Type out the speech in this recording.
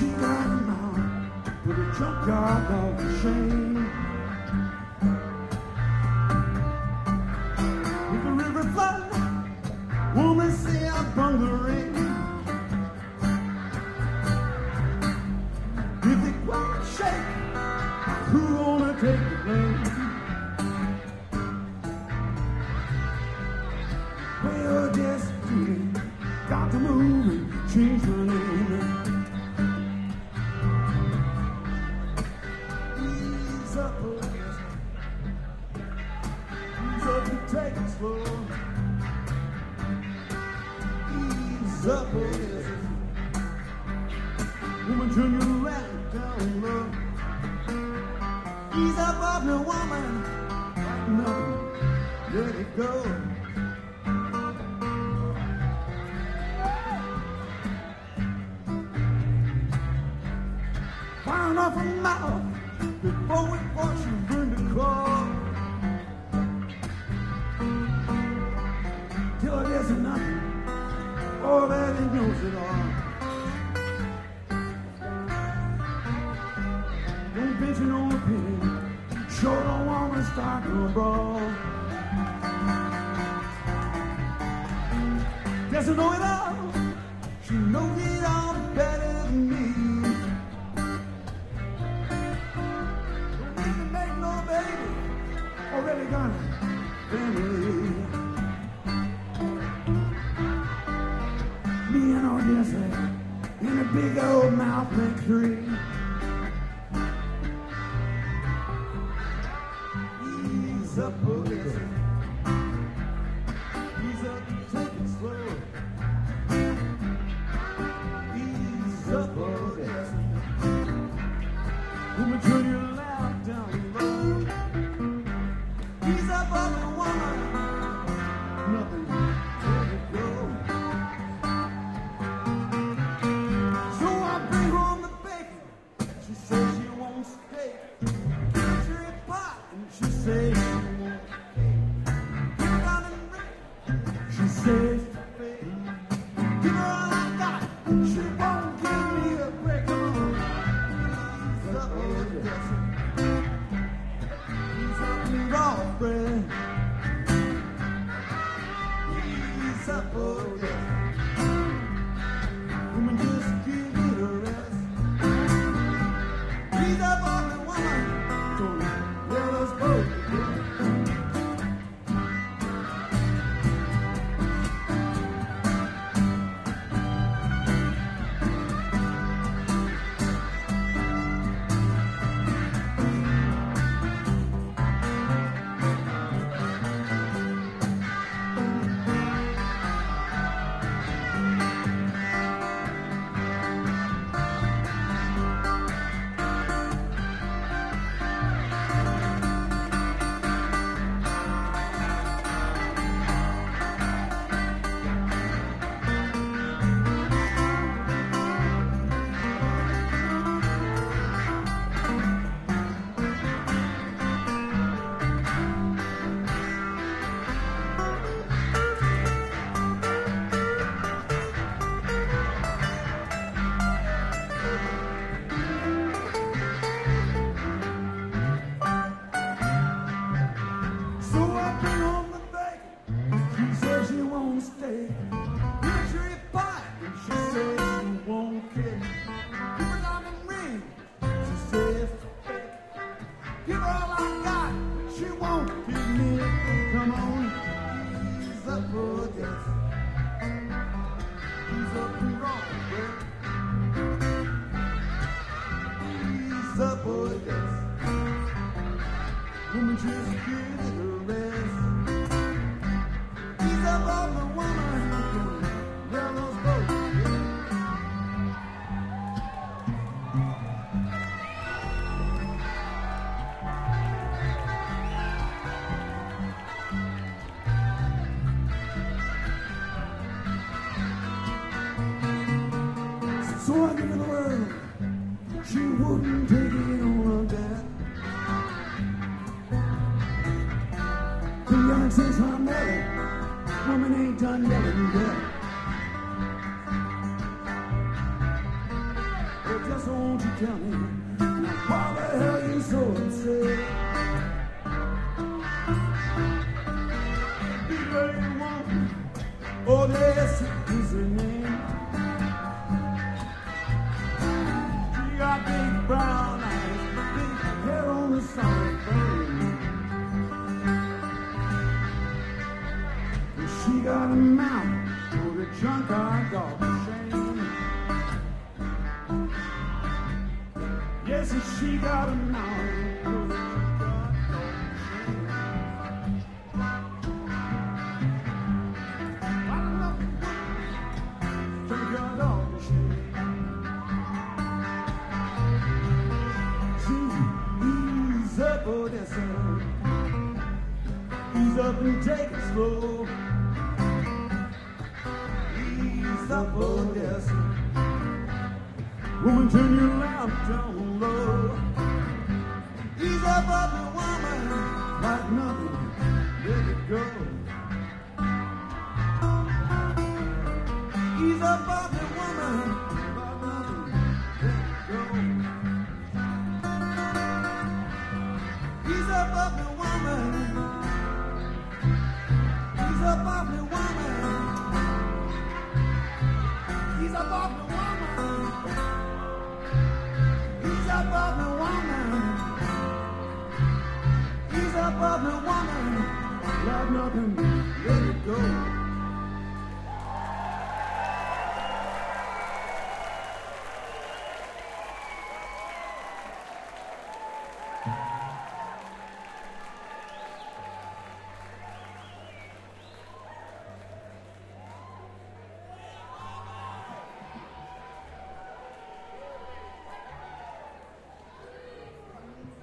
She got him out with a junkyard dog of shame. With the river flood, woman say out from the rain. If it won't shake, who gonna take the blame? Well, destiny got to move and change her name. Ease up, ease up and take it slow. Ease up, woman, turn your lamp down low. Ease up off the woman, like nothing, let it go. Fire off her mouth before it force you burn the core. Till it isn't nothing, oh, that he knows it all. Don't mention no opinion, sure don't want to start no brawl. Doesn't know it all, she knows it all better than me. Don't need to make no baby, already got a family. Me and Odessa in a big old mouth make three. Ease up, Odessa. Ease up, take it slow. Ease up, Odessa. Woman, turn your lamp down low. Ease up, other woman. Nothing, let it go. So I bring home the bacon. She says she won't stay. Cherry pot, and she says she won't stay. Give her down and ring. She says to pay. Give her all I got. She won't give me a break. Ease up, Odessa. Ease up and raw bread. Ease up, Odessa. Woman, just give it a rest. Ease up on the woman. Don't let us go together. So I bring home the bacon. She says she won't stay. Give her cherry pie, and she says she won't care. Give her diamond ring. She says to pay. Give her all I got. She won't give me a thing. Come on, ease up, Odessa. Ease up and rock, girl. Ease up, Odessa. Woman, just give it a rest. Ease up on the woman. Let us go. So I give her the word. She wouldn't take it on that. Since I met her, woman ain't done yelling yet. Oh, just won't you tell me, now why the hell you so upset? Big lady woman, oh yes, is her name. She got big brown eyes, big hair on the side frame. She got a mouth for the junk I got the shame. Yes, and she got a mouth for the junk I got the shame. Ease up, Odessa. Ease up and take it slow. Ease up, Odessa. Woman, turn your lamp down low. Ease up, ugly woman, like nothing, let it go. Ease up, ugly woman, like nothing, let it go. Ease up, ugly woman. Ease up, ugly woman. Ease up, ugly woman. Ease up, ugly woman. Ease up, ugly woman. Like nothing, let it go.